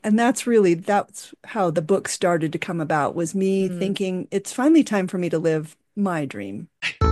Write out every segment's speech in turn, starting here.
And that's how the book started to come about, was me Mm. thinking it's finally time for me to live my dream.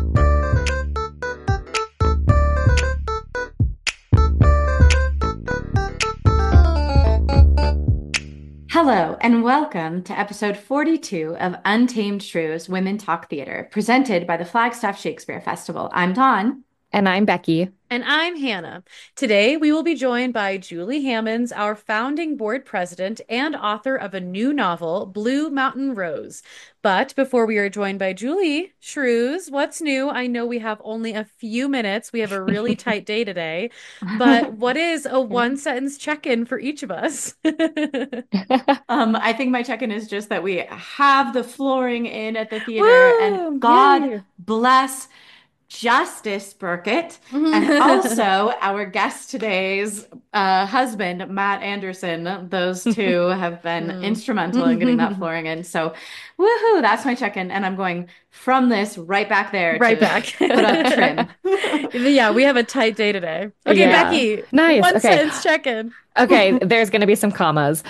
Hello, and welcome to episode 42 of Untamed Shrews Women Talk Theater, presented by the Flagstaff Shakespeare Festival. I'm Dawn. And I'm Becky. And I'm Hannah. Today, we will be joined by Julie Hammonds, our founding board president and author of a new novel, Blue Mountain Rose. But before we are joined by Julie, Shrews, what's new? I know we have only a few minutes. We have a really tight day today. But what is a one sentence check-in for each of us? I think my check-in is just that we have the flooring in at the theater, and Woo! God Yay! bless Justice Burkett, and also our guest today's husband, Matt Anderson. Those two have been Mm. instrumental in getting that flooring in. So, woohoo, that's my check-in. And I'm going from this right back there Right to back. put up trim. Yeah, we have a tight day today. Okay, Yeah. Becky, Nice. one Okay. sentence check-in. Okay. There's going to be some commas.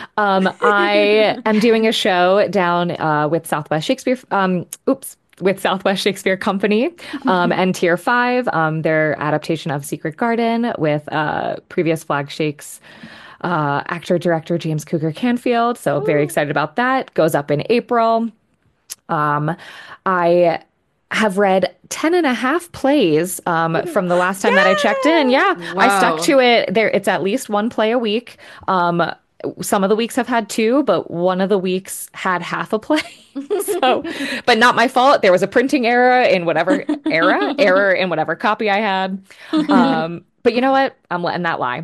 I am doing a show down with Southwest Shakespeare. With Southwest Shakespeare Company and Tier 5, their adaptation of Secret Garden with previous Flag Shakes actor director James Cougar Canfield. So very Ooh. excited about that. Goes up in April. Um, I have read 10 and a half plays from the last time that I checked in. Yay! Yeah, I stuck Whoa. to it. There, it's at least one play a week. Some of the weeks have had two, but one of the weeks had half a play. So, but not my fault. There was a printing error in whatever error in whatever copy I had. But you know what? I'm letting that lie.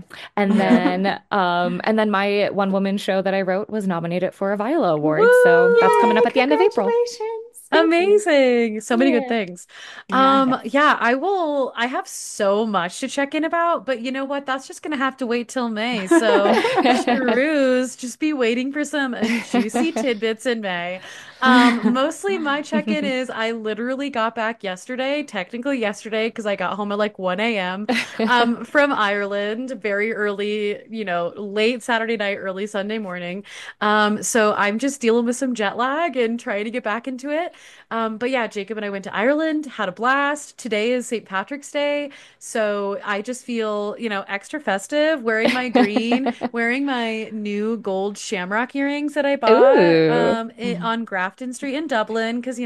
And then my one woman show that I wrote was nominated for a Viola Award. So that's coming Yay, up at the end of April. congratulations. Thank you. Amazing. So many good Yeah. things. Yeah. Yeah, I have so much to check in about, but you know what? That's just gonna have to wait till May. So, Shrews, just be waiting for some juicy tidbits in May. Mostly my check-in is I literally got back yesterday, technically yesterday, because I got home at like 1 a.m. From Ireland, very early, late Saturday night, early Sunday morning. So I'm just dealing with some jet lag and trying to get back into it. But yeah, Jacob and I went to Ireland, had a blast. Today is St. Patrick's Day, so I just feel, extra festive, wearing my green, wearing my new gold shamrock earrings that I bought Ooh. on Grafton Street in Dublin, because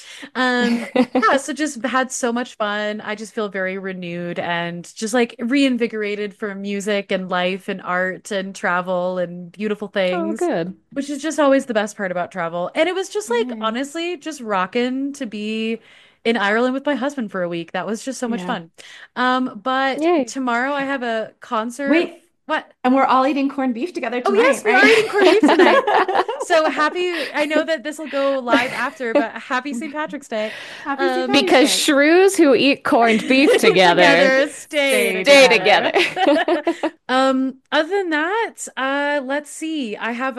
yeah, so just had so much fun. I just feel very renewed and just like reinvigorated for music and life and art and travel and beautiful Oh, things, good. which is just always the best part about travel. And it was just like, Yay. honestly, just rocking to be in Ireland with my husband for a week. That was just so much Yeah. fun. But Yay. tomorrow I have a concert. Wait, What? and we're all eating corned beef together Oh, yes, tonight, we are right? eating corned beef tonight. So happy. I know that this will go live after, but happy St. Patrick's Day. Happy St. Um, Patrick's Because Day. shrews who eat corned beef together together, stay Stay stay together. together. together. Other than that, let's see.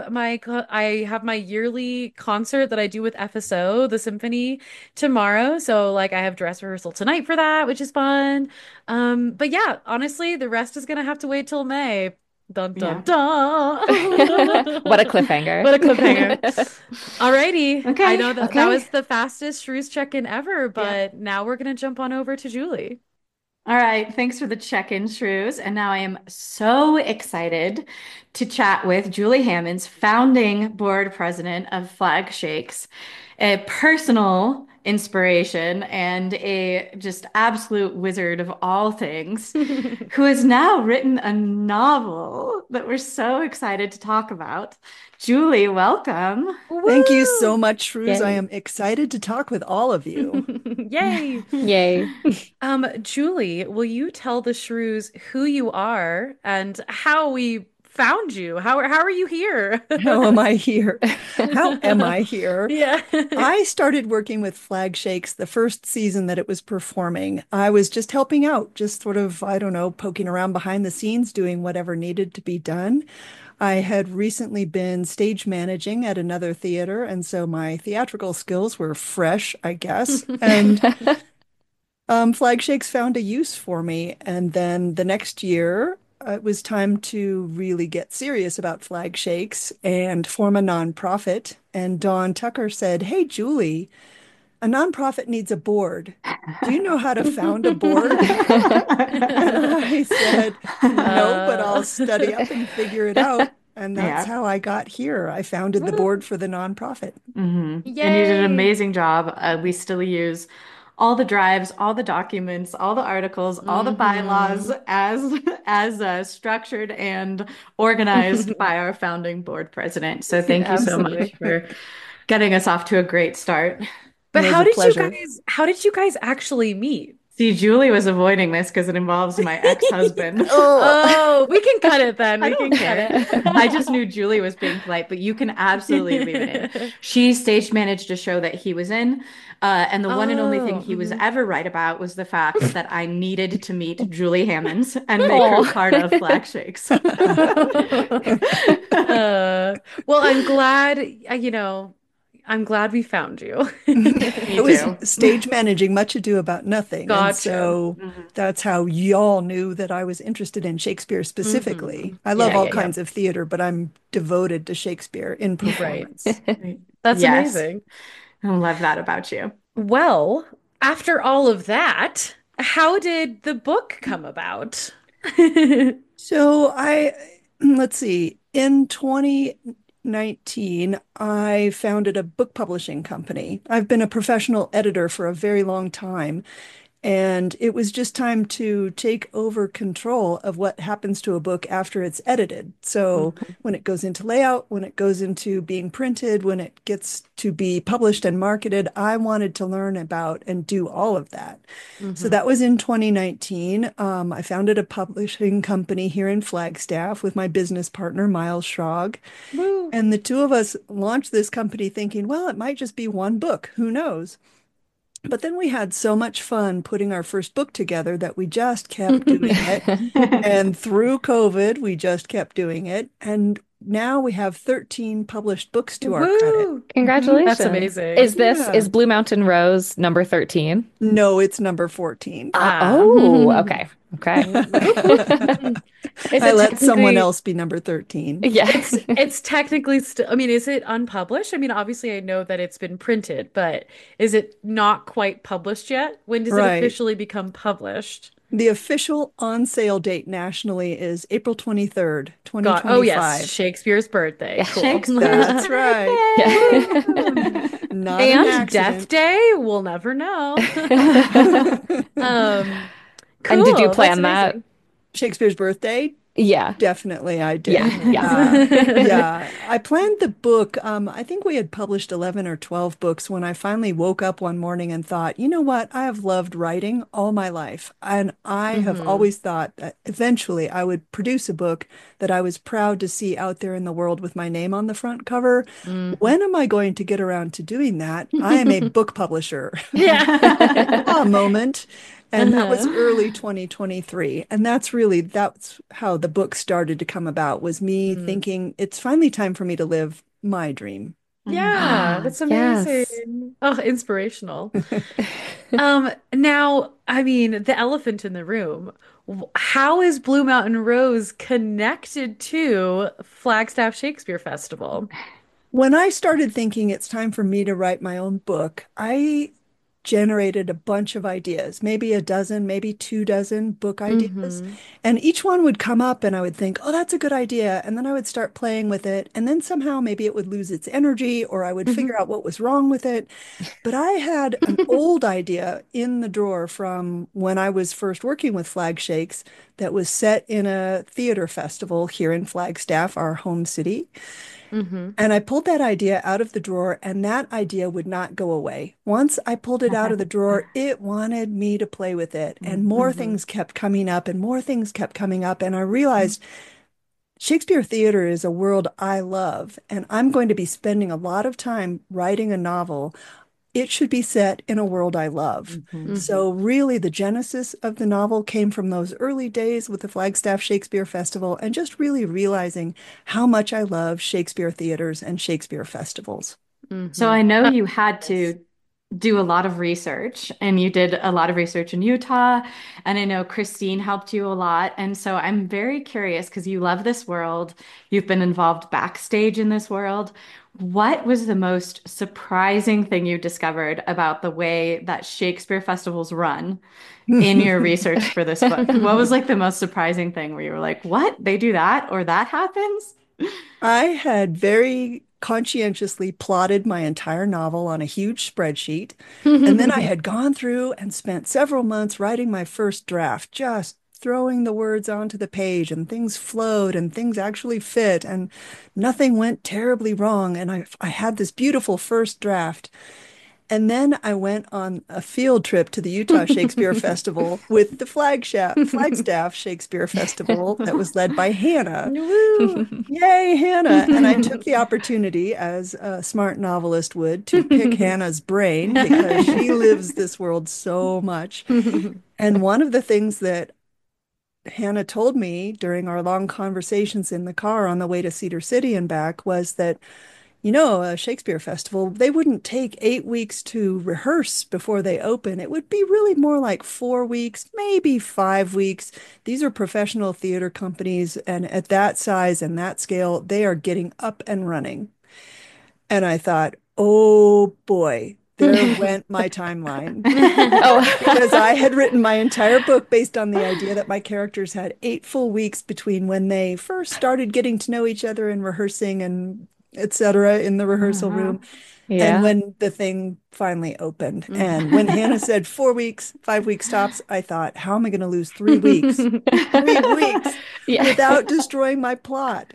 I have my yearly concert that I do with FSO, the symphony, tomorrow. So like I have dress rehearsal tonight for that, which is fun. But yeah, honestly, the rest is gonna have to wait till May. Dun dun Yeah. dun. What a cliffhanger. What a cliffhanger. Alrighty. I Okay. know that Okay. was the fastest Shrews check-in ever, Yeah. but now we're gonna jump on over to Julie. All right. Thanks for the check-in, Shrews. And now I am so excited to chat with Julie Hammonds, founding board president of Flag Shakes, a personal inspiration and a just absolute wizard of all things, who has now written a novel that we're so excited to talk about. Julie, welcome. Thank you Woo! so much, Shrews. I Yay. am excited to talk with all of you. Yay. Yay. Julie, will you tell the Shrews who you are and how we found you? How are you here? How am I here? How am I here? Yeah. I started working with Flag Shakes the first season that it was performing. I was just helping out, just sort of, I don't know, poking around behind the scenes, doing whatever needed to be done. I had recently been stage managing at another theater, and so my theatrical skills were fresh, I guess. And Flag Shakes found a use for me. And then the next year, it was time to really get serious about Flag Shakes and form a nonprofit. And Dawn Tucker said, "Hey, Julie, a nonprofit needs a board. Do you know how to found a board?" And I said, "No, but I'll study up and figure it out." And that's Yeah. how I got here. I founded the board for the nonprofit. And you did an Yay. amazing job. We still use all the drives, all the documents, all the articles, all the bylaws as structured and organized by our founding board president. So thank you so much Absolutely. for getting us off to a great start. But It was a pleasure. how did you guys actually meet? See, Julie was avoiding this because it involves my ex-husband. Oh, Oh, we can cut it then. I We don't can cut care. I just knew Julie was being polite, but you can absolutely leave it in. it. She stage managed a show that he was in, and the one and only thing Oh, he was mhm. ever right about was the fact that I needed to meet Julie Hammonds and make her Oh. part of Flag Shakes. Well, I'm glad, I'm glad we found you. Me it was too. stage managing Much Ado About Nothing. And Gotcha. so Mhm. that's how y'all knew that I was interested in Shakespeare specifically. Mhm. I love Yeah, all yeah, yeah. kinds of theater, but I'm devoted to Shakespeare in Right. performance. That's Yes, amazing. I love that about you. Well, after all of that, how did the book come about? So let's see, in 2019, I founded a book publishing company. I've been a professional editor for a very long time. And it was just time to take over control of what happens to a book after it's edited. So Mhm. when it goes into layout, when it goes into being printed, when it gets to be published and marketed, I wanted to learn about and do all of that. So Mhm. that was in 2019. I founded a publishing company here in Flagstaff with my business partner, Miles Schrog. Woo. And the two of us launched this company thinking, well, it might just be one book. Who knows? But then we had so much fun putting our first book together that we just kept doing it. And through COVID, we just kept doing it. And now we have 13 published books to our credit. Woo. That's Congratulations. amazing. Yeah. Is Blue Mountain Rose number 13? No, it's number 14. Ah. Oh, okay. Okay. Whoop, whoop. Is I it let someone technically else be number 13. Yeah. it's technically still, I mean, is it unpublished? I mean, obviously I know that it's been printed, but is it not quite published yet? When does it Right. officially become published? The official on sale date nationally is April 23rd, Oh yes, 2025. Shakespeare's birthday. Yeah. Cool. Shakespeare. That's right. Yeah. Not an And Death accident. Day, we'll never know. And did you Cool. That's plan that? amazing. Shakespeare's birthday? Yeah. Definitely, I Yeah. did. Yeah. Yeah, I planned the book. I think we had published 11 or 12 books when I finally woke up one morning and thought, you know what? I have loved writing all my life. And I have Hmm. always thought that eventually I would produce a book that I was proud to see out there in the world with my name on the front cover. Hmm. When am I going to get around to doing that? I am a book publisher. Yeah. A moment. And that was Uh-huh. early 2023. And that's how the book started to come about, was me Mm. thinking it's finally time for me to live my dream. Yeah, that's Yes. amazing. Oh, inspirational. Now, I mean, the elephant in the room. How is Blue Mountain Rose connected to Flagstaff Shakespeare Festival? When I started thinking it's time for me to write my own book, I generated a bunch of ideas, maybe a dozen, maybe 2 dozen book ideas. Hmm. And each one would come up and I would think, oh, that's a good idea. And then I would start playing with it. And then somehow maybe it would lose its energy or I would figure out what was wrong with it. But I had an old idea in the drawer from when I was first working with Flag Shakes that was set in a theater festival here in Flagstaff, our home city. Hmm. And I pulled that idea out of the drawer, and that idea would not go away. Once I pulled it out of the drawer, it wanted me to play with it. And more Hmm. things kept coming up, and more things kept coming up. And I realized Shakespeare theater is a world I love, and I'm going to be spending a lot of time writing a novel. It should be set in a world I love. Mhm. Hmm. So, really, the genesis of the novel came from those early days with the Flagstaff Shakespeare Festival and just really realizing how much I love Shakespeare theaters and Shakespeare festivals. So Hmm. I know you had Yes. to do a lot of research, and you did a lot of research in Utah, and I know Christine helped you a lot. And so I'm very curious because you love this world, you've been involved backstage in this world. What was the most surprising thing you discovered about the way that Shakespeare festivals run in your research for this book? What was like the most surprising thing where you were like, what? They do that or that happens? I had very conscientiously plotted my entire novel on a huge spreadsheet, and then I had gone through and spent several months writing my first draft, just throwing the words onto the page, and things flowed and things actually fit, and nothing went terribly wrong. And I had this beautiful first draft. And then I went on a field trip to the Utah Shakespeare Festival with the Flagstaff Shakespeare Festival that was led by Hannah. Woo! Yay, Hannah. And I took the opportunity, as a smart novelist would, to pick Hannah's brain because she lives this world so much. And one of the things that Hannah told me during our long conversations in the car on the way to Cedar City and back was that a Shakespeare festival, they wouldn't take 8 weeks to rehearse before they open. It would be really more like 4 weeks, maybe 5 weeks. These are professional theater companies, and at that size and that scale, they are getting up and running. And I thought, oh boy, there went my timeline. Because I had written my entire book based on the idea that my characters had 8 full weeks between when they first started getting to know each other and rehearsing and etc. in the rehearsal Uh-huh. room and Yeah. when the thing finally opened. And when Hannah said 4 weeks, 5 weeks tops, I thought, how am I going to lose 3 weeks? 3 weeks Yeah. without destroying my plot.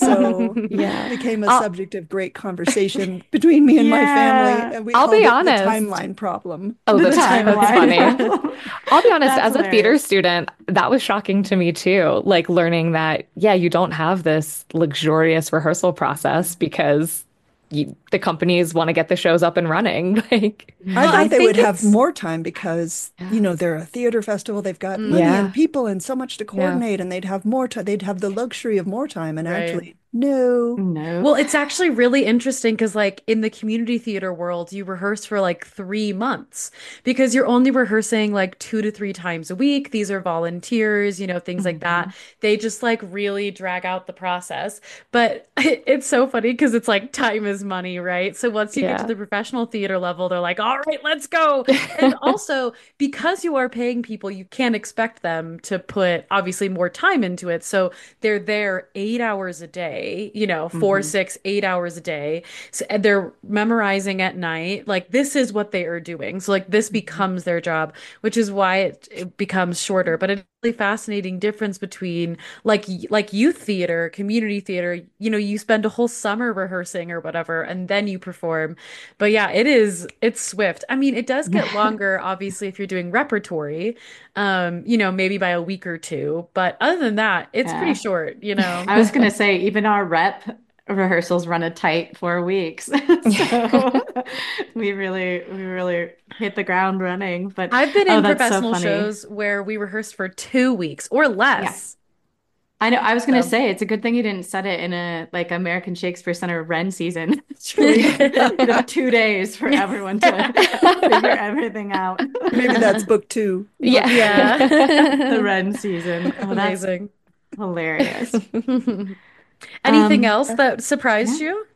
So it Yeah. became a I'll subject of great conversation between me and my family, Yeah, and we I'll called be it the honest. timeline problem. Oh, the that's timeline funny. problem. I'll be honest, That's as a theater hilarious. student, that was shocking to me too. Like learning that, yeah, you don't have this luxurious rehearsal process because the companies want to get the shows up and running. Like, I Well, I thought they would think have it's more time because, Yeah. they're a theater festival. They've got money and yeah, people and so much to yeah, coordinate, and they'd have more time. They'd have the luxury of more time. And right. actually, no. Well, Nope. it's actually really interesting because, like, in the community theater world, you rehearse for like 3 months because you're only rehearsing like 2 to 3 times a week. These are volunteers, things like that. Mhm. They just like really drag out the process. But it's so funny because it's like time is money, right? So once you get to yeah. the professional theater level, they're like, all right, let's go. And also, because you are paying people, you can't expect them to put obviously more time into it. So they're there 8 hours a day, 4, Mhm. 6, 8 hours a day. So and they're memorizing at night. Like this is what they are doing. So like this Mhm. becomes their job, which is why it becomes shorter. But it's a really fascinating difference between like youth theater, community theater, you spend a whole summer rehearsing or whatever, and then you perform. But yeah, it's swift. I mean, it does get longer, obviously, if you're doing repertory, maybe by a week or two. But other than that, it's pretty Yeah. short. I was gonna say even our rep rehearsals run a tight 4 weeks. So we really hit the ground running. But I've been oh, in that's so professional funny. shows where we rehearsed for 2 weeks or Yeah. less. I know. I was gonna So say it's a good thing you didn't set it in a like American Shakespeare Center Ren season. Truly, you'd have 2 days for everyone to figure everything out. Maybe that's book two, book two. The yeah. Ren season. Oh, that's Amazing. hilarious. Anything Um, else that surprised yeah. you?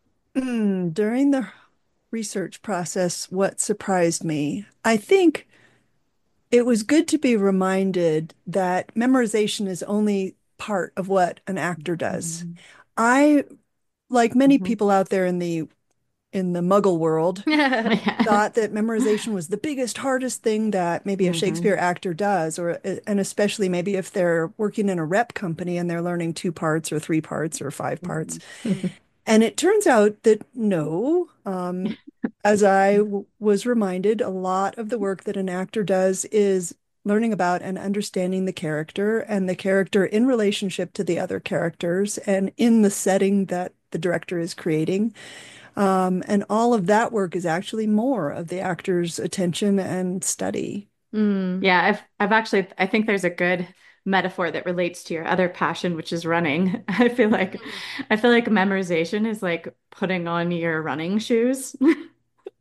During the research process, what surprised me, I think it was good to be reminded that memorization is only part of what an actor does. Mhm. I, like many Mhm. people out there in the Muggle world, Yeah. thought that memorization was the biggest, hardest thing that maybe a Mhm. Shakespeare actor does, or and especially maybe if they're working in a rep company and they're learning 2 parts or 3 parts or 5 parts. Mhm. And it turns out that no, as I was reminded, a lot of the work that an actor does is learning about and understanding the character and the character in relationship to the other characters and in the setting that the director is creating. And all of that work is actually more of the actor's attention and study. Mm. Yeah, I've actually I think there's a good metaphor that relates to your other passion, which is running. I feel like memorization is like putting on your running shoes.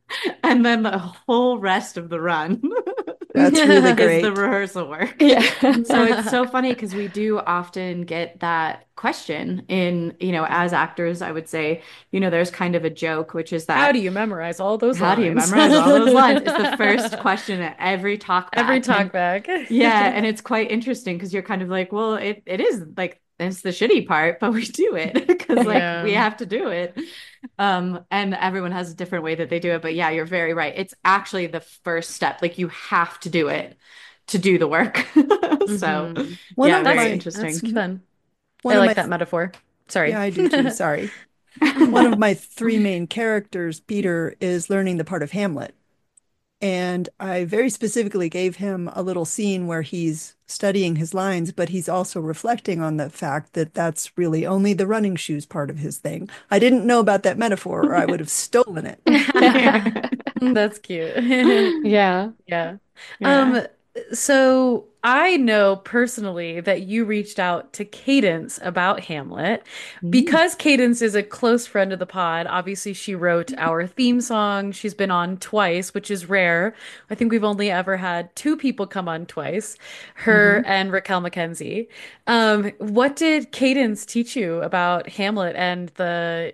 And then the whole rest of the run That's really is the great. rehearsal work. So Yeah. it's so funny because we do often get that question in, as actors, I would say, there's kind of a joke, which is How do that you memorize all those how do you lines? memorize all those lines? Is the first question at every talk Every back. talk And back. yeah, and it's quite interesting because you're kind of like, well, it is like it's the shitty part, but we do it because like we Yeah. have to do it. And everyone has a different way that they do it. But yeah, you're very right. It's actually the first step. Like you have to do it to do the work. So hmm One yeah, of very That's interesting. fun. one I of like my that metaphor. Yeah, Sorry. I do too. Sorry. One of my three main characters, Peter, is learning the part of Hamlet. And I very specifically gave him a little scene where he's studying his lines, but he's also reflecting on the fact that that's really only the running shoes part of his thing. I didn't know about that metaphor, or I would have stolen it. That's cute. Yeah. Yeah. Yeah. Um, so I know personally that you reached out to Cadence about Hamlet Mm. because Cadence is a close friend of the pod. Obviously, she wrote our theme song. She's been on twice, which is rare. I think we've only ever had two people come on twice, her Mhm. and Raquel McKenzie. What did Cadence teach you about Hamlet and the,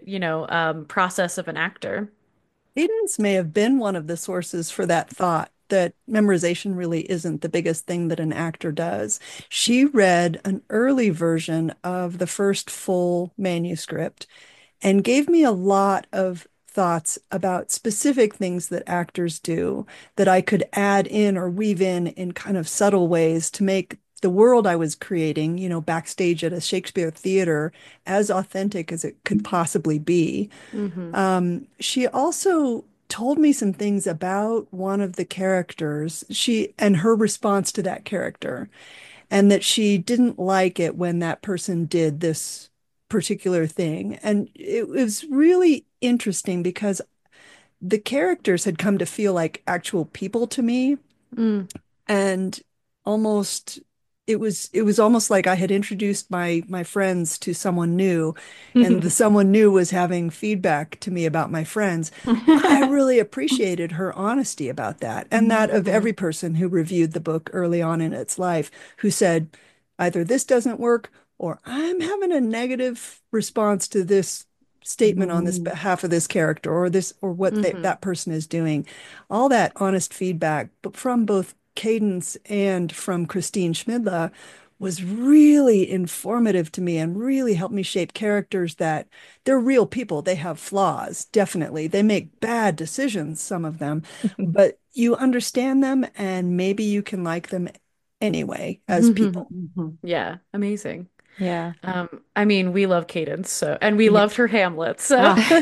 process of an actor? Cadence may have been one of the sources for that thought that memorization really isn't the biggest thing that an actor does. She read an early version of the first full manuscript and gave me a lot of thoughts about specific things that actors do that I could add in or weave in kind of subtle ways to make the world I was creating, backstage at a Shakespeare theater, as authentic as it could possibly be. Hmm She also told me some things about one of the characters, she and her response to that character, and that she didn't like it when that person did this particular thing. And it was really interesting because the characters had come to feel like actual people to me, Mm. and almost it was almost like I had introduced my friends to someone new, and the someone new was having feedback to me about my friends. I really appreciated her honesty about that, and that of Mhm. every person who reviewed the book early on in its life, who said either this doesn't work or I'm having a negative response to this statement on this Mhm. behalf of this character or this or what hmm that person is doing. All that honest feedback, but from both Cadence and from Christine Schmidla, was really informative to me and really helped me shape characters that they're real people. They have flaws, definitely. They make bad decisions, some of them, but you understand them and maybe you can like them anyway as people. Mhm. Yeah, amazing. Yeah. I mean, we love Cadence, so and we Yeah. loved her Hamlet, so Ah,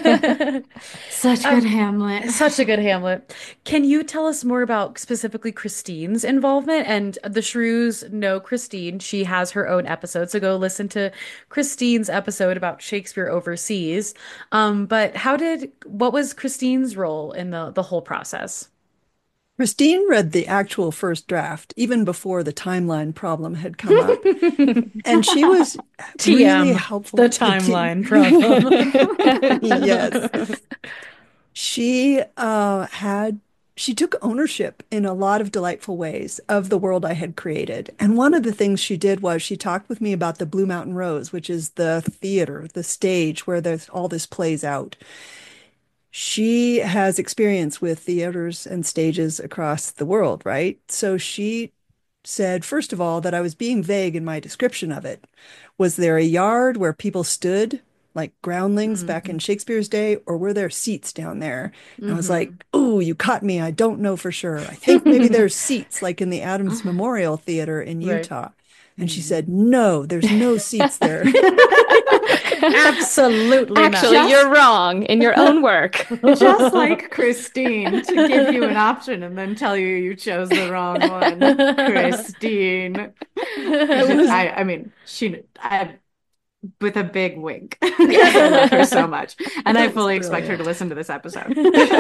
such good um, Hamlet. such a good Hamlet. Can you tell us more about specifically Christine's involvement? And the Shrews know Christine. She has her own episode, so go listen to Christine's episode about Shakespeare overseas. But what was Christine's role in the whole process? Christine read the actual first draft even before the timeline problem had come up. And she was really TM, the helpful. timeline problem. Yes. She she took ownership in a lot of delightful ways of the world I had created. And one of the things she did was she talked with me about the Blue Mountain Rose, which is the theater, the stage where all this plays out. She has experience with theaters and stages across the world, right? So she said, first of all, that I was being vague in my description of it. Was there a yard where people stood like groundlings back in hmm Shakespeare's day, or were there seats down there? And I was like, hmm oh, you caught me. I don't know for sure. I think maybe there's seats like in the Adams Memorial Theater in Right. Utah. And she Mhm. said, no, there's no seats there. Absolutely not. Actually, Just you're wrong in your own work. just like Christine to give you an option and then tell you chose the wrong one. Christine. It was I mean, with a big wink because I love her so much. And I it was fully expect her to brilliant. listen to this episode.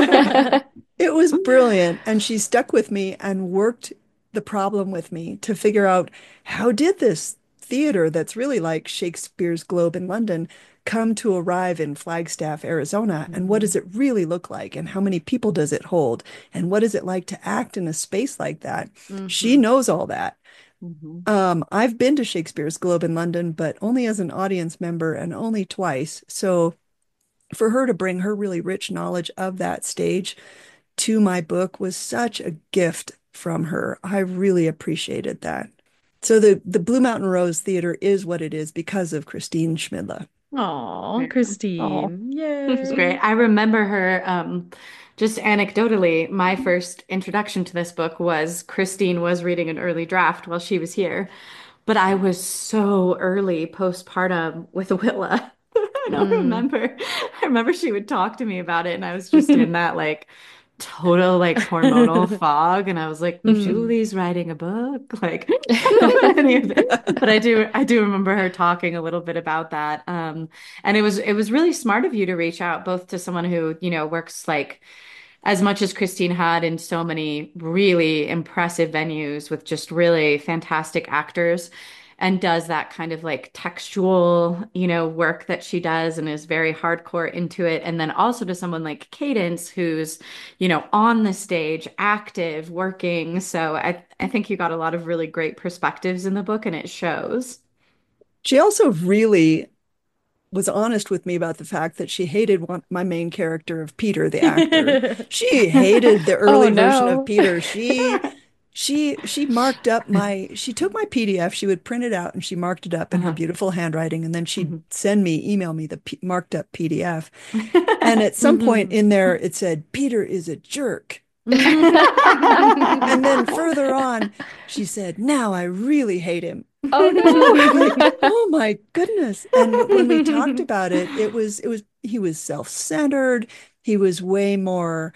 It was brilliant. And she stuck with me and worked the problem with me to figure out how did this theater that's really like Shakespeare's Globe in London come to arrive in Flagstaff, Arizona, and what Mhm. does it really look like, and how many people does it hold, and what is it like to act in a space like that? She Mhm. knows all that. Mhm. I've been to Shakespeare's Globe in London, but only as an audience member and only twice. So for her to bring her really rich knowledge of that stage to my book was such a gift from her. I really appreciated that. So the Blue Mountain Rose Theater is what it is because of Christine Schmidla. Oh, Yeah. Oh. Christine. She's great. Yay. I remember her, just anecdotally, my first introduction to this book was Christine was reading an early draft while she was here. But I was so early postpartum with Willa. I don't Mm. remember. I remember she would talk to me about it, and I was just in that like total like hormonal fog, and I was like, Mm. Julie's writing a book. Like, I don't know any of it. But I do remember her talking a little bit about that. And it was really smart of you to reach out both to someone who, works like as much as Christine had in so many really impressive venues with just really fantastic actors and does that kind of like textual, work that she does and is very hardcore into it. And then also to someone like Cadence, who's, on the stage, active, working. So I think you got a lot of really great perspectives in the book and it shows. She also really was honest with me about the fact that she hated my main character of Peter, the actor. She hated the Oh early version of no. Peter. She marked up she took my PDF, she would print it out and she marked it up in her Uh-huh. beautiful handwriting, and then she'd Mhm. email me the marked up PDF. And at some point in there, it said, Peter is a jerk. And then further on, she said, now I really hate him. Oh And I was like, no. oh my goodness. And when we talked about it, he was self-centered. He was way more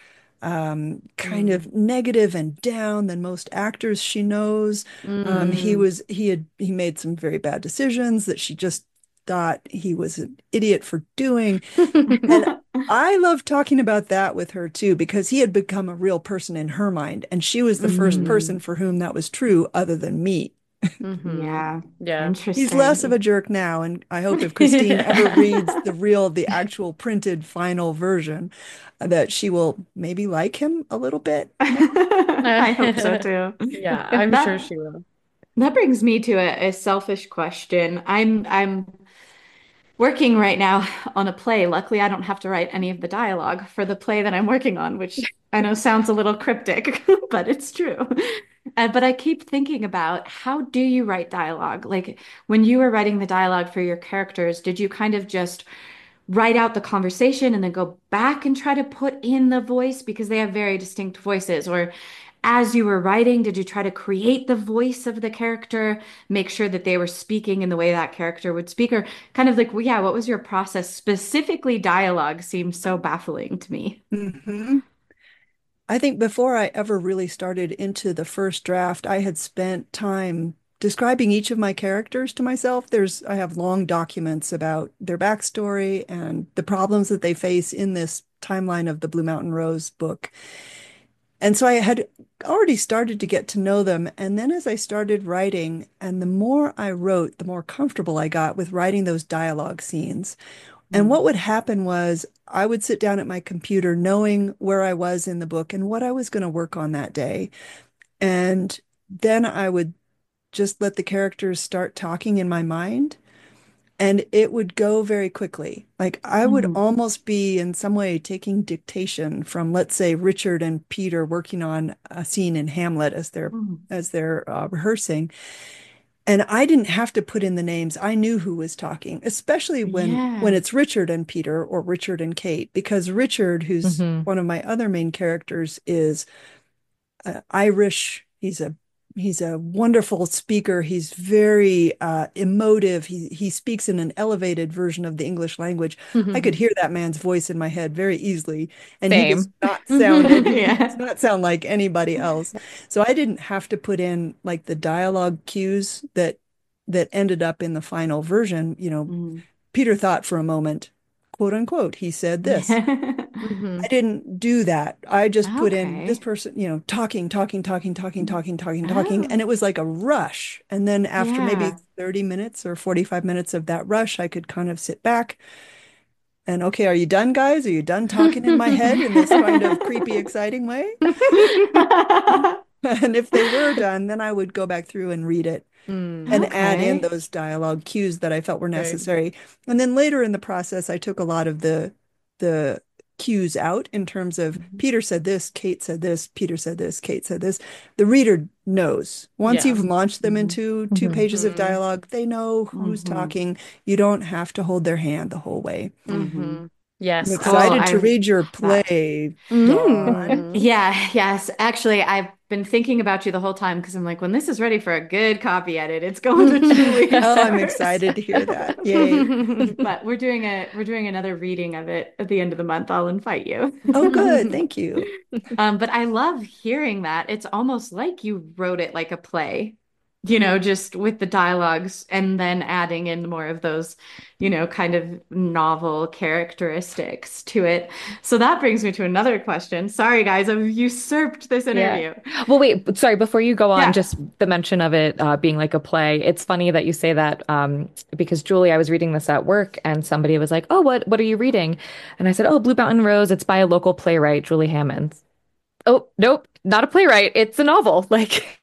kind Mm. of negative and down than most actors she knows. Mm. He made some very bad decisions that she just thought he was an idiot for doing. And I love talking about that with her too, because he had become a real person in her mind, and she was the first Mhm. person for whom that was true, other than me. Hmm. Yeah. Yeah. He's less of a Interesting. jerk now, and I hope if Christine ever reads the actual printed final version, that she will maybe like him a little bit more. I hope so too. Yeah, And I'm sure that she will. that brings me to a selfish question. I'm working right now on a play. Luckily, I don't have to write any of the dialogue for the play that I'm working on, which I know sounds a little cryptic, but it's true. But I keep thinking about how do you write dialogue? Like when you were writing the dialogue for your characters, did you kind of just write out the conversation and then go back and try to put in the voice because they have very distinct voices? Or as you were writing, did you try to create the voice of the character, make sure that they were speaking in the way that character would speak? Or kind of like, well, yeah, what was your process? Specifically, dialogue seems so baffling to me. Mhm. I think before I ever really started into the first draft, I had spent time describing each of my characters to myself. I have long documents about their backstory and the problems that they face in this timeline of the Blue Mountain Rose book. And so I had already started to get to know them. And then as I started writing, and the more I wrote, the more comfortable I got with writing those dialogue scenes. And what Mm. would happen was I would sit down at my computer knowing where I was in the book and what I was going to work on that day. And then I would just let the characters start talking in my mind. And it would go very quickly. Like I would Mhm. almost be in some way taking dictation from, let's say, Richard and Peter working on a scene in Hamlet Mhm. as they're rehearsing. And I didn't have to put in the names. I knew who was talking, especially when Yeah. it's Richard and Peter or Richard and Kate, because Richard, who's Hmm. one of my other main characters, is Irish. He's a wonderful speaker. He's very emotive. He speaks in an elevated version of the English language. I could hear that man's voice in my head very easily, and Same. he does Yeah. not sound like anybody else. So I didn't have to put in like the dialogue cues that ended up in the final version. Mm. Peter thought for a moment, quote unquote, he said this. I Hmm. didn't do that. I just put in this Okay. person, talking, talking, talking, talking, talking, talking, talking. And Oh, it was like a rush. And then after maybe yeah. 30 minutes or 45 minutes of that rush, I could kind of sit back and, okay, are you done, guys? Are you done talking in my head in this kind of creepy, exciting way? And if they were done, then I would go back through and read it Mm, and add in Okay. those dialogue cues that I felt were right. necessary. And then later in the process, I took a lot of the cues out in terms of Peter said this, Kate said this, Peter said this, Kate said this. The reader knows. Once Yeah. you've launched them Mhm. into two Mhm. pages of Hmm. dialogue, they know who's Mhm. talking. You don't have to hold their hand the whole way. Mhm. Hmm. I'm Yes. Cool. excited to I read your that. play, Dawn. Mm. Yeah, yes. Actually, I've been thinking about you the whole time because I'm like, when this is ready for a good copy edit, it's going to Julie Oh, I'm first. excited to hear that. Yay. But we're doing another reading of it at the end of the month. I'll invite you. Oh, good. Thank you. But I love hearing that. It's almost like you wrote it like a play, just with the dialogues and then adding in more of those, kind of novel characteristics to it. So that brings me to another question. Sorry, guys, I've usurped this Yeah. interview. Well, wait, sorry, before you go on, Yeah. just the mention of it being like a play. It's funny that you say that because Julie, I was reading this at work and somebody was like, "Oh, what are you reading?" And I said, "Oh, Blue Mountain Rose. It's by a local playwright, Julie Hammond." Oh, nope, not a playwright. It's a novel. Like,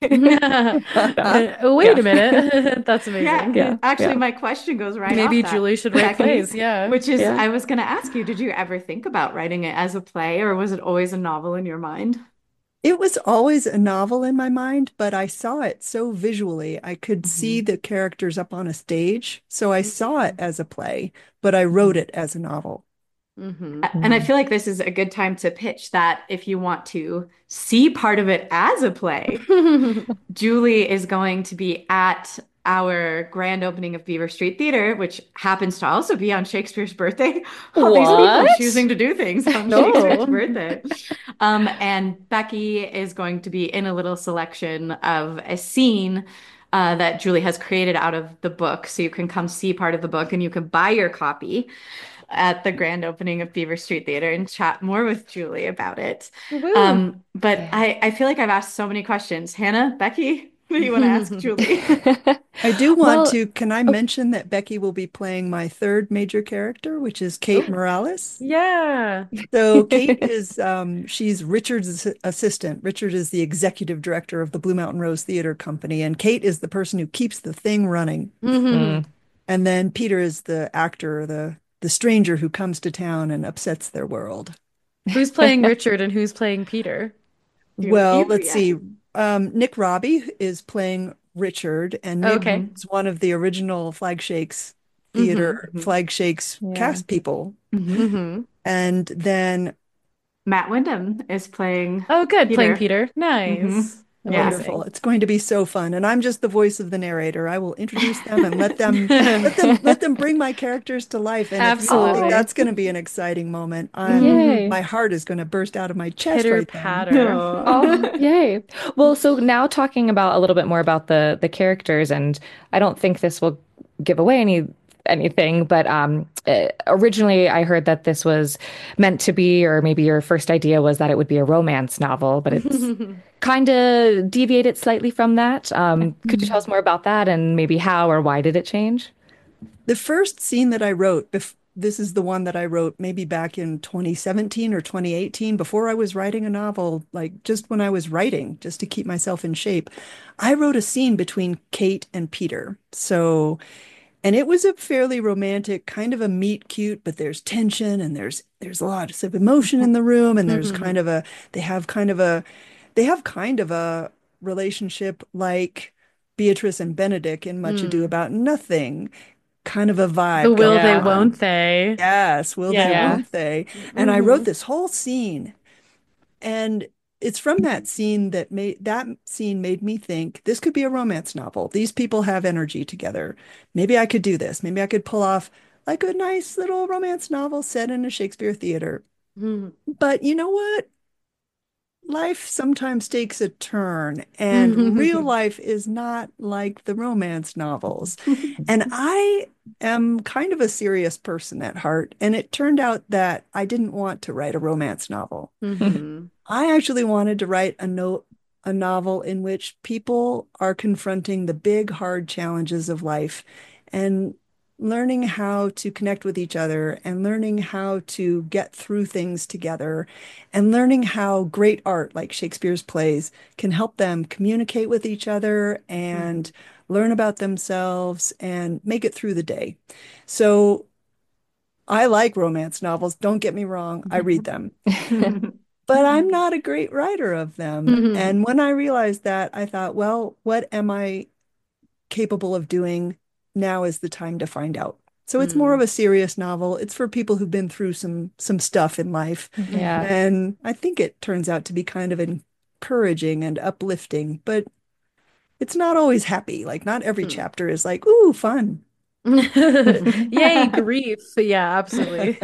no. Wait Yeah. a minute. That's Yeah. amazing. Yeah. Actually, Yeah. my question goes right off Maybe that, Julie should write Becky, plays. Yeah. which is Yeah. I was going to ask you, did you ever think about writing it as a play, or was it always a novel in your mind? It was always a novel in my mind, but I saw it so visually. I could see Mhm. the characters up on a stage. So I saw it Mhm. as a play, but I wrote it as a novel. Hmm. And I Mhm. feel like this is a good time to pitch that if you want to see part of it as a play, Julie is going to be at our grand opening of Beaver Street Theater, which happens to also be on Shakespeare's birthday. All these people What? choosing to do things on Shakespeare's Oh. birthday. And Becky is going to be in a little selection of a scene that Julie has created out of the book. So you can come see part of the book and you can buy your copy at the grand opening of Beaver Street Theater and chat more with Julie about it. Woo. But Yeah. I feel like I've asked so many questions. Hannah, Becky, what do you want to ask Julie? I do want Well, to, can I oh, mention that Becky will be playing my third major character, which is Kate Oh, Morales? Yeah. So Kate is she's Richard's assistant. Richard is the executive director of the Blue Mountain Rose Theater Company, and Kate is the person who keeps the thing running. Hmm. mm, And then Peter is the actor, the stranger who comes to town and upsets their world. Who's playing Richard and who's playing Peter? Well, you, let's yeah. see. Nick Robbie is playing Richard, and Nick Okay. Hmm. is one of the original Flag Shakes Hmm. theater, Flag Shakes yeah. cast people. Hmm. Hmm. And then Matt Wyndham is playing Oh, good. Playing Peter. Peter. Hmm. Nice. Yeah. wonderful. Amazing. It's going to be so fun. And I'm just the voice of the narrator. I will introduce them and let them bring my characters to life. And if you don't think Oh, Absolutely. that's going to be an exciting moment, Yay. my heart is going to burst out of my chest Pitter right then. patter. Oh, no. yay. Well, so now talking about a little bit more about the characters, and I don't think this will give away anything, but originally I heard that this was meant to be, or maybe your first idea was that it would be a romance novel, but it's kind of deviated slightly from that. Could you tell us more about that and maybe how or why did it change? The first scene that I wrote, this is the one that I wrote maybe back in 2017 or 2018, before I was writing a novel, like just when I was writing, just to keep myself in shape. I wrote a scene between Kate and Peter. And it was a fairly romantic, kind of a meet cute, but there's tension and there's a lot of emotion in the room, and there's kind Mhm. of a they have kind of a they have kind of a relationship like Beatrice and Benedict in Much Ado Mm. About Nothing, kind of a The vibe will going they, Yeah. on. won't they? Yes, will they, Yeah. Yeah. won't they? And I wrote Hmm. this whole scene, and it's from that scene made me think this could be a romance novel. These people have energy together. Maybe I could do this. Maybe I could pull off like a nice little romance novel set in a Shakespeare theater. Hmm. But you know what? life sometimes takes a turn, and real life is not like the romance novels. And I am kind of a serious person at heart, and it turned out that I didn't want to write a romance novel. Hmm. I actually wanted to write a novel in which people are confronting the big, hard challenges of life and learning how to connect with each other and learning how to get through things together and learning how great art, like Shakespeare's plays, can help them communicate with each other and Hmm. learn about themselves and make it through the day. So I like romance novels. Don't get me wrong, I read them, but I'm not a great writer of them. Hmm. And when I realized that, I thought, well, what am I capable of doing? Now is the time to find out. So it's more of Hmm. a serious novel. It's for people who've been through some stuff in life. Yeah. Hmm. And I think it turns out to be kind of encouraging and uplifting, but it's not always happy. Like not every chapter is like, ooh, fun. Yay, grief. Yeah, absolutely.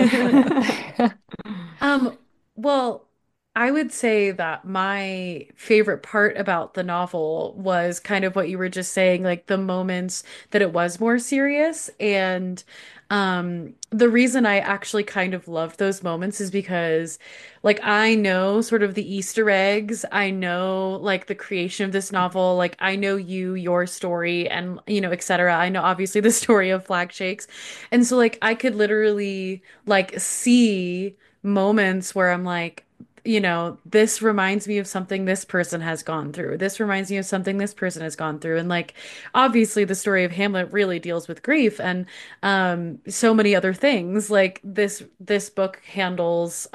Um, well, I would say that my favorite part about the novel was kind of what you were just saying, like the moments that it was more serious. And the reason I actually kind of loved those moments is because like I know sort of the Easter eggs. I know like the creation of this novel. Like I know you, your story, and etc. I know obviously the story of Flag Shakes. And so like I could literally like see moments where I'm like, this reminds me of something this person has gone through. This reminds me of something this person has gone through. And like, obviously, the story of Hamlet really deals with grief and so many other things. Like this book handles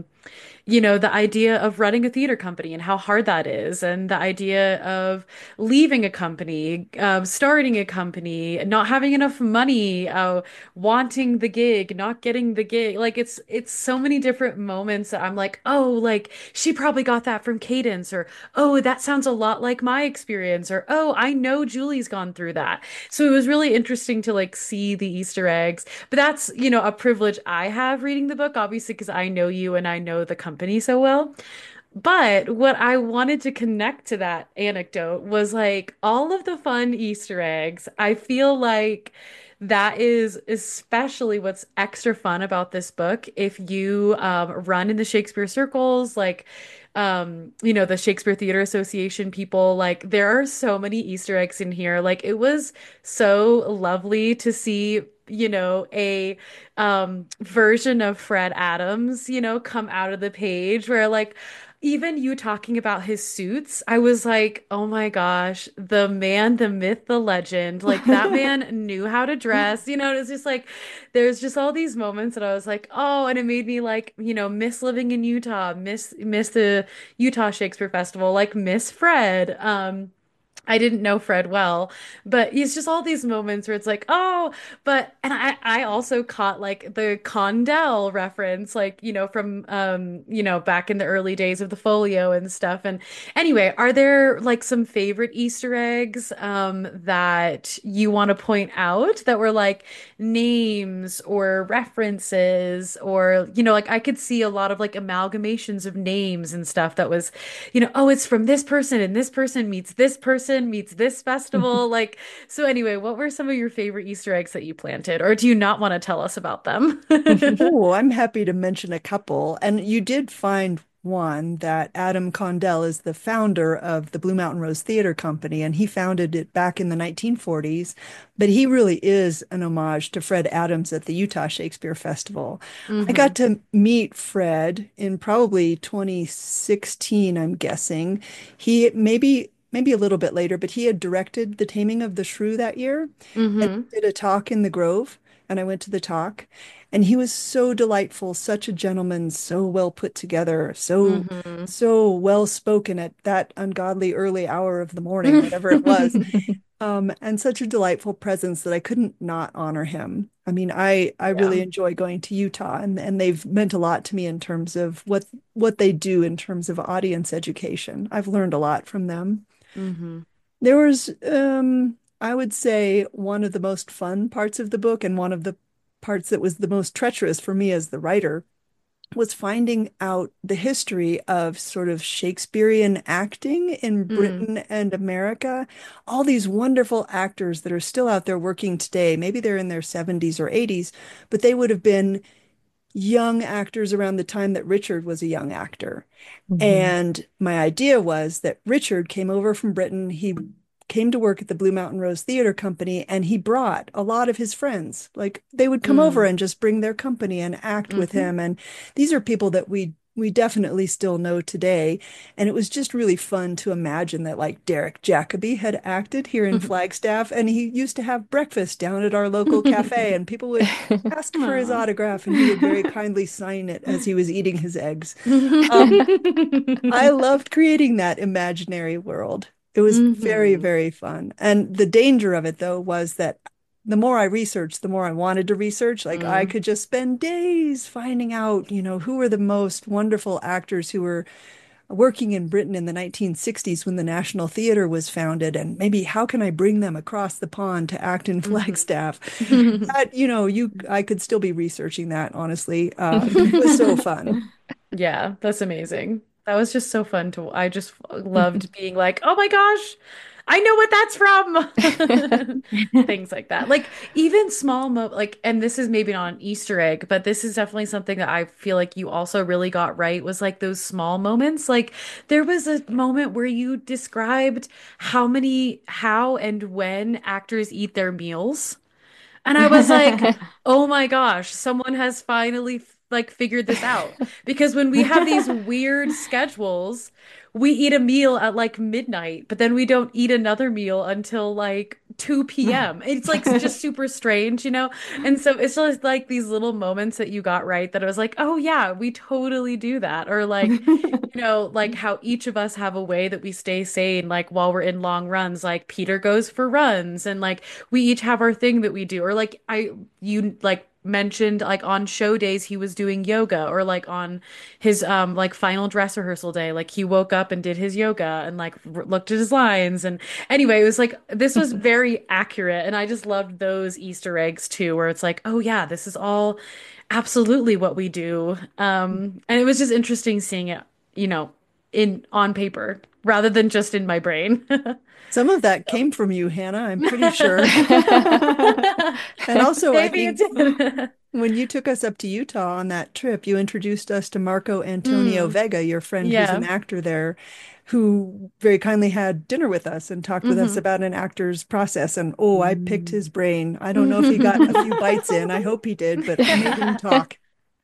the idea of running a theater company and how hard that is, and the idea of leaving a company, starting a company, not having enough money, wanting the gig, not getting the gig. Like it's so many different moments that I'm like, oh, like she probably got that from Cadence, or oh, that sounds a lot like my experience, or oh, I know Julie's gone through that. So it was really interesting to like see the Easter eggs. But that's, a privilege I have reading the book, obviously, because I know you and I know the company so well. But what I wanted to connect to that anecdote was like all of the fun Easter eggs. I feel like that is especially what's extra fun about this book. If you run in the Shakespeare circles, like, the Shakespeare Theater Association people, like, there are so many Easter eggs in here. Like, it was so lovely to see. A version of Fred Adams, come out of the page where like even you talking about his suits, I was like, oh my gosh, the man, the myth, the legend. Like that man knew how to dress. It's just like there's just all these moments that I was like, oh, and it made me like, miss living in Utah, miss the Utah Shakespeare Festival, like miss Fred. I didn't know Fred well, but it's just all these moments where it's like, oh, and I also caught like the Condell reference, like, from, back in the early days of the folio and stuff. And anyway, are there like some favorite Easter eggs, that you want to point out that were like names or references or, like I could see a lot of like amalgamations of names and stuff that was oh, it's from this person and this person meets this festival. Like, so anyway, what were some of your favorite Easter eggs that you planted, or do you not want to tell us about them? Oh, I'm happy to mention a couple. And you did find one that Adam Condell is the founder of the Blue Mountain Rose Theater Company, and he founded it back in the 1940s. But he really is an homage to Fred Adams at the Utah Shakespeare Festival. I Hmm. got to meet Fred in probably 2016, I'm guessing. He maybe a little bit later, but he had directed The Taming of the Shrew that year and Hmm. did a talk in the Grove, and I went to the talk. And he was so delightful, such a gentleman, so well put together, Hmm. so well spoken at that ungodly early hour of the morning, whatever it was. And such a delightful presence that I couldn't not honor him. I mean, I Yeah. really enjoy going to Utah, and they've meant a lot to me in terms of what they do in terms of audience education. I've learned a lot from them. Hmm. There was, I would say, one of the most fun parts of the book and one of the parts that was the most treacherous for me as the writer was finding out the history of sort of Shakespearean acting in Mm, Britain and America. All these wonderful actors that are still out there working today. Maybe they're in their 70s or 80s, but they would have been young actors around the time that Richard was a young actor. Mhm. And my idea was that Richard came over from Britain. He came to work at the Blue Mountain Rose Theater Company and he brought a lot of his friends. Like they would come over mm, and just bring their company and act with mhm. him. And these are people that we definitely still know today. And it was just really fun to imagine that like Derek Jacobi had acted here in Flagstaff and he used to have breakfast down at our local cafe and people would ask for his Aw. autograph and he would very kindly sign it as he was eating his eggs. Um, I loved creating that imaginary world. It was very, Hmm. very fun. And the danger of it, though, was that the more I researched, the more I wanted to research. Like I Mm. could just spend days finding out, who were the most wonderful actors who were working in Britain in the 1960s when the National Theatre was founded, and maybe how can I bring them across the pond to act in Flagstaff? That, I could still be researching that, honestly. But it was so fun. Yeah, that's amazing. That was just so fun to, I just loved being like, oh my gosh, I know what that's from. Things like that. Like even small mo like, and this is maybe not an Easter egg, but this is definitely something that I feel like you also really got right was like those small moments. Like there was a moment where you described how and when actors eat their meals. And I was like, oh my gosh, someone has finally like figured this out. Because when we have these weird schedules, we eat a meal at like midnight, but then we don't eat another meal until like 2 p.m. It's like just super strange, you know? And so it's just like these little moments that you got right that I was like, oh yeah, we totally do that. Or like, like how each of us have a way that we stay sane, like while we're in long runs, like Peter goes for runs and like we each have our thing that we do. Or like you like mentioned like on show days he was doing yoga or like on his like final dress rehearsal day like he woke up and did his yoga and like looked at his lines and anyway it was like this was very accurate and I just loved those Easter eggs too where it's like oh yeah this is all absolutely what we do and it was just interesting seeing it you know in on paper rather than just in my brain. Some of that came from you, Hannah, I'm pretty sure. And also, I Maybe it think did. when you took us up to Utah on that trip, you introduced us to Marco Antonio Mm, Vega, your friend who's an yeah. actor there, who very kindly had dinner with us and talked with us Hmm. about an actor's process. And oh, I picked his brain. I don't know if he got a few That's bites in. I hope he did, but I made him talk.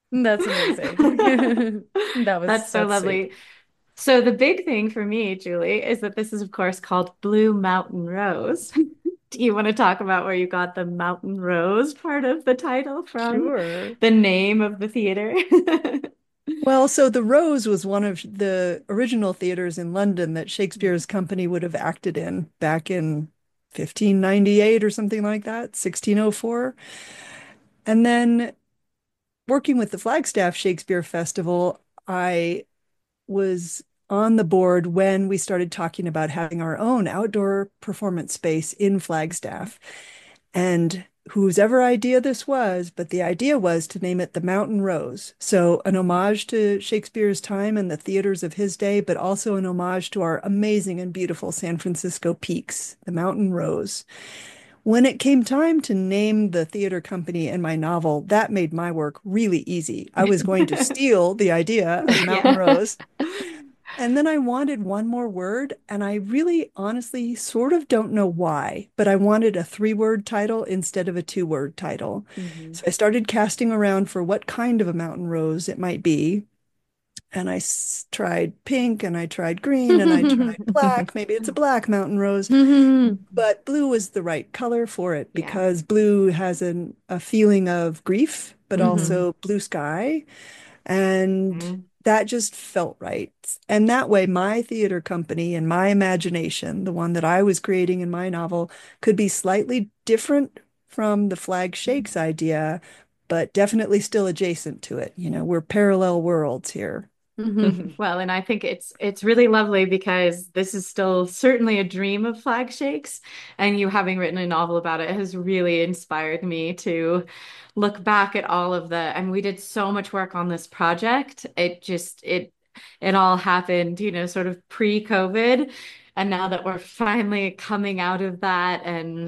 amazing. That's so That's sweet. lovely. So the big thing for me, Julie, is that this is of course called Blue Mountain Rose. Do you want to talk about where you got the Mountain Rose part of the title from? Sure. The name of the theater? Well, so the Rose was one of the original theaters in London that Shakespeare's company would have acted in back in 1598 or something like that, 1604. And then working with the Flagstaff Shakespeare Festival, I was on the board when we started talking about having our own outdoor performance space in Flagstaff. And whose ever idea this was, but the idea was to name it the Mountain Rose. So, an homage to Shakespeare's time and the theaters of his day, but also an homage to our amazing and beautiful San Francisco peaks, the Mountain Rose. When it came time to name the theater company in my novel, that made my work really easy. I was going to steal the idea of Mountain Yeah. Rose, and then I wanted one more word, and I really honestly sort of don't know why, but I wanted a three-word title instead of a two-word title. Hmm. So I started casting around for what kind of a mountain rose it might be. And tried pink and I tried green and I tried black. Maybe it's a black mountain rose, but blue was the right color for it Yeah. because blue has a feeling of grief, but Hmm. also blue sky. And Hmm. that just felt right. And that way, my theater company and my imagination, the one that I was creating in my novel, could be slightly different from the Flag Shakes idea, but definitely still adjacent to it. We're parallel worlds here. Well, and I think it's really lovely because this is still certainly a dream of Flag Shakes, and you having written a novel about it has really inspired me to look back at all of and we did so much work on this project. It all happened, sort of pre-COVID. And now that we're finally coming out of that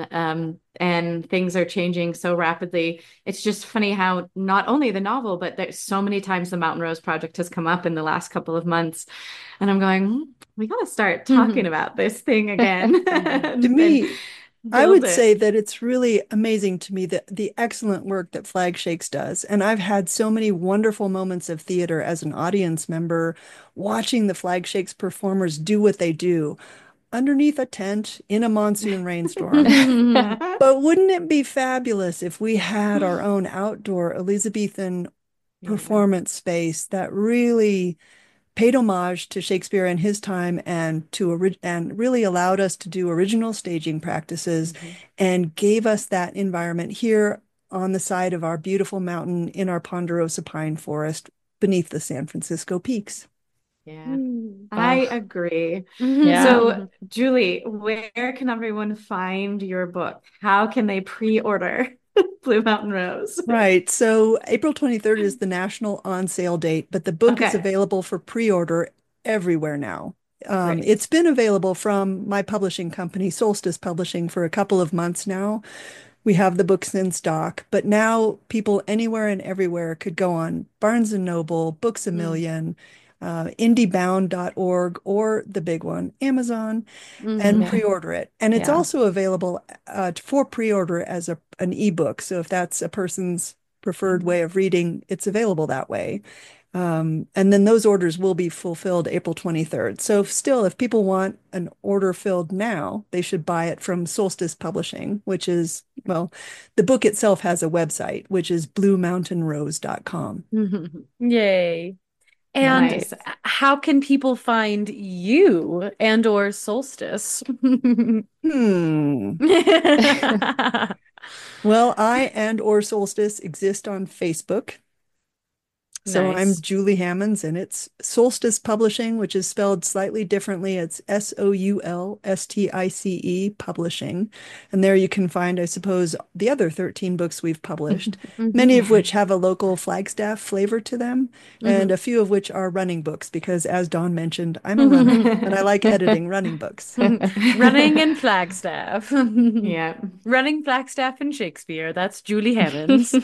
and things are changing so rapidly, it's just funny how not only the novel, but there's so many times the Mountain Rose Project has come up in the last couple of months. And I'm going, we got to start talking about this thing again To and me, I build would it. say that it's really amazing to me that the excellent work that Flag Shakes does. And I've had so many wonderful moments of theater as an audience member watching the Flag Shakes performers do what they do underneath a tent in a monsoon rainstorm. But wouldn't it be fabulous if we had our own outdoor Elizabethan Yeah. performance space that really paid homage to Shakespeare and his time and really allowed us to do original staging practices Mhm. and gave us that environment here on the side of our beautiful mountain in our ponderosa pine forest beneath the San Francisco peaks. Yeah, Mm. I Oh, agree. yeah. So, Julie, where can everyone find your book? How can they pre-order Blue Mountain Rose? Right. So April 23rd is the national on sale date, but the book is Okay, available for pre-order everywhere now. great. It's been available from my publishing company, Solstice Publishing, for a couple of months now. We have the books in stock, but now people anywhere and everywhere could go on Barnes and Noble, Books a Mm, Million, indiebound.org, or the big one, Amazon, and Mhm. Yeah. pre-order it. And it's Yeah. also available for pre-order as an ebook. So if that's a person's preferred mhm. way of reading, it's available that way. And then those orders will be fulfilled April 23rd. So still, if people want an order filled now, they should buy it from Solstice Publishing, which is, well, the book itself has a website, which is bluemountainrose.com. Yay. And Nice. how can people find you and or Solstice? Hmm. Well, I and or Solstice exist on Facebook. So I'm Nice. Julie Hammonds, and it's Solstice Publishing, which is spelled slightly differently. It's Soulstice Publishing. And there you can find, I suppose, the other 13 books we've published, many of Hmm. which have a local Flagstaff flavor to them, and Hmm. a few of which are running books, because as Dawn mentioned, I'm a runner and I like editing running books. Running in Flagstaff. Yeah. Running Flagstaff and Shakespeare. That's Julie Hammonds.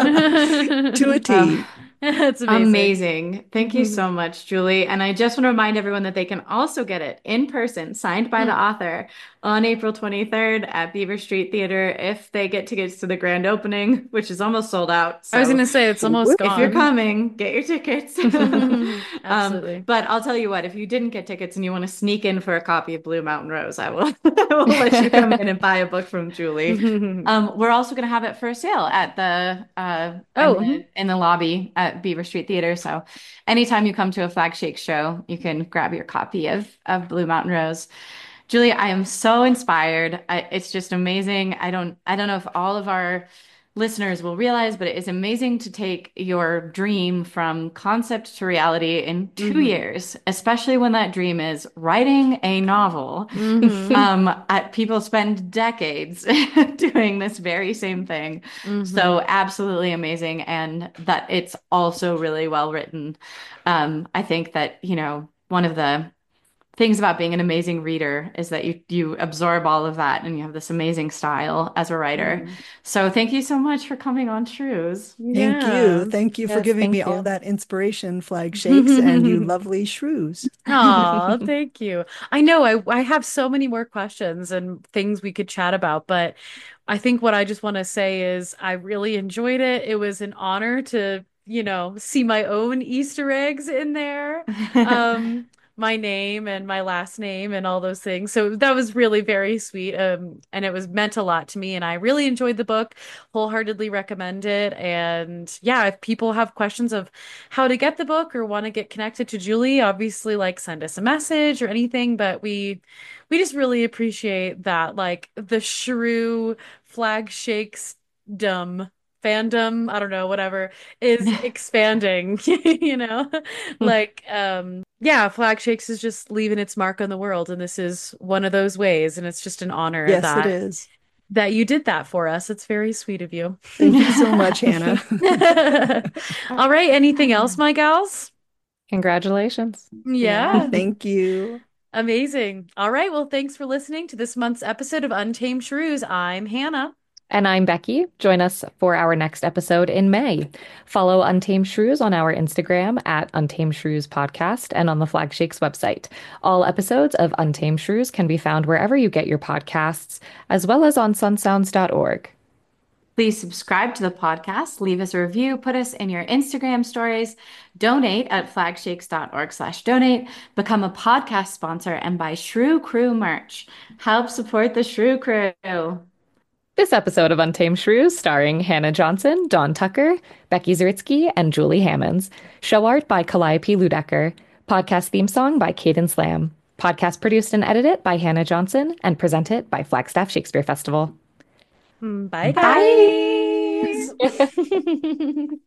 To a Oh, T. That's amazing. amazing. Thank you so much, Julie. And I just want to remind everyone that they can also get it in person, signed by the author, on April 23rd at Beaver Street Theater if they get tickets to the grand opening, which is almost sold out. I was So gonna say it's almost Whoop. if you're gone. coming, get your tickets. Absolutely. But I'll tell you what, if you didn't get tickets and you want to sneak in for a copy of Blue Mountain Rose, I will I will let you come in and buy a book from Julie. We're also going to have it for sale at the Oh, in the lobby at Beaver Street Theater. So anytime you come to a Flag Shake show, you can grab your copy of Blue Mountain Rose. Julie, I am so inspired. It's just amazing. I don't know if all of our listeners will realize, but it is amazing to take your dream from concept to reality in 2 years, especially when that dream is writing a novel. People spend decades doing this very same thing. So absolutely amazing, and that it's also really well written. I think that, one of the things about being an amazing reader is that you absorb all of that and you have this amazing style as a writer. So thank you so much for coming on Shrews. Thank you. yeah. Thank you for Yes, giving me thank all you. that inspiration, Flag Shakes, and you lovely shrews. Aw, thank you. I know I have so many more questions and things we could chat about, but I think what I just want to say is I really enjoyed it. It was an honor to, see my own Easter eggs in there. Um, my name and my last name and all those things. So that was really very sweet. And it was meant a lot to me. And I really enjoyed the book, wholeheartedly recommend it. And yeah, if people have questions of how to get the book or want to get connected to Julie, obviously like send us a message or anything. But we just really appreciate that, like the shrew flag shakes dumb. fandom, I don't know, whatever, is expanding, you know? Like, yeah, Flag Shakes is just leaving its mark on the world, and this is one of those ways, and it's just an honor Yes, it that is. you did that for us. It's very sweet of you. Thank you so much, Hannah. All right, anything else, my gals? Congratulations. Yeah. Thank you. Amazing. All right. Well, thanks for listening to this month's episode of Untamed Shrews. I'm Hannah. And I'm Becky. Join us for our next episode in May. Follow Untamed Shrews on our Instagram at Untamed Shrews Podcast and on the Flag Shakes website. All episodes of Untamed Shrews can be found wherever you get your podcasts, as well as on sunsounds.org. Please subscribe to the podcast, leave us a review, put us in your Instagram stories, donate at flagshakes.org/donate, become a podcast sponsor, and buy Shrew Crew merch. Help support the Shrew Crew. This episode of Untamed Shrews, starring Hannah Johnson, Dawn Tucker, Becky Zaritsky, and Julie Hammonds. Show art by Calliope Ludecker. Podcast theme song by Caden Slam. Podcast produced and edited by Hannah Johnson and presented by Flagstaff Shakespeare Festival. Bye, Bye. guys.